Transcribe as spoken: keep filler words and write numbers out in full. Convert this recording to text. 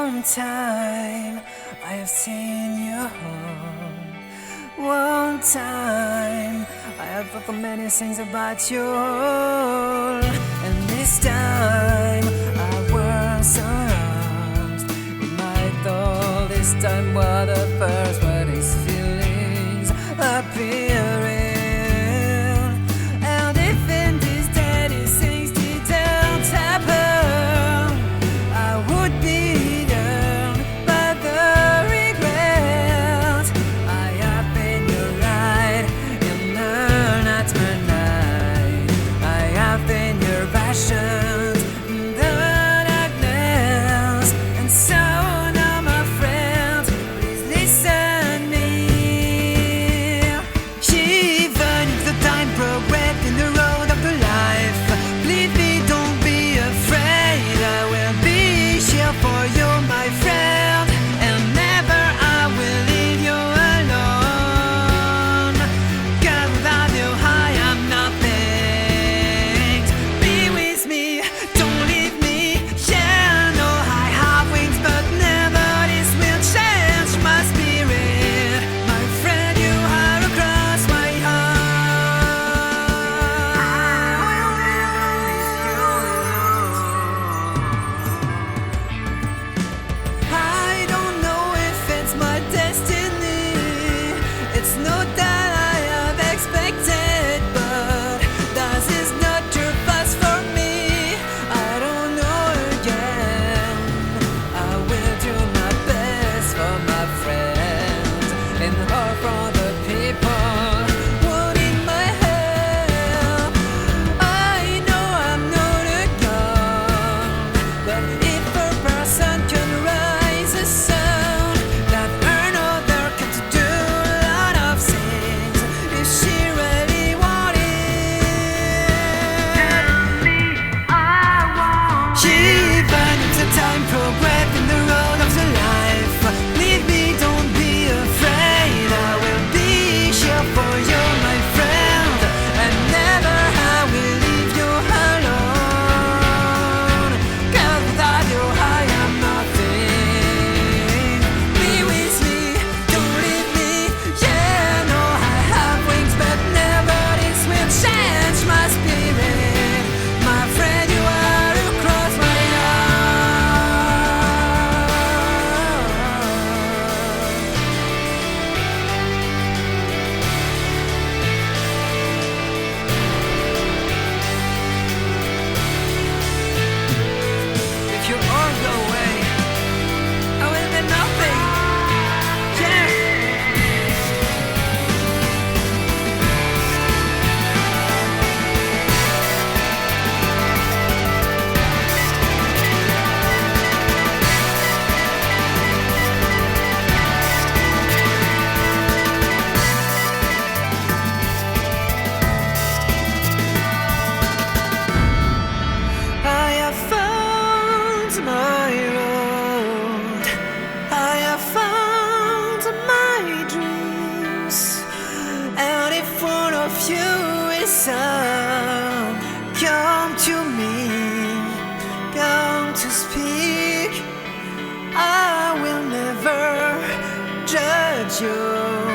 One time I have seen you home. One time I have thought many things about you. And this time I was surrounded. It might all this time what the first what his feelings appearing. And if in these daily things didn't happen, I would be done by the regret. I have been your light in the night, night. I have been your passion in the darkness. And so now, my friend, please listen me. Even if the time progressed in the road of the life, believe me, don't be afraid. I will be here for you, my friend, and never I will leave you alone. 'Cause without you I am nothing. Be with me, don't leave me. Yeah, no, I have wings, but never this will change my spirit. My friend, you are across my heart. I don't know if it's my destiny. It's not that I have expected, but that is not your path for me. I don't know again. I will do my best for my friends and all for the people who need my help. I know I'm not a god, but if a person can raise a sound, that another can do a lot of things. If she really wanted, even if the time progressed in the road of the life, leave me, don't be afraid. I will be here for you, my friend, and never I will leave you alone. 'Cause without you I am nothing. Be with me, don't leave me. Yeah, no, I have wings, but never this will change my spirit. My friend, you are across my heart. If you all go away, I will be nothing. Yeah. I have found my road. I have found my dreams. And if one of you is some, come to me, come to speak. I will never judge you.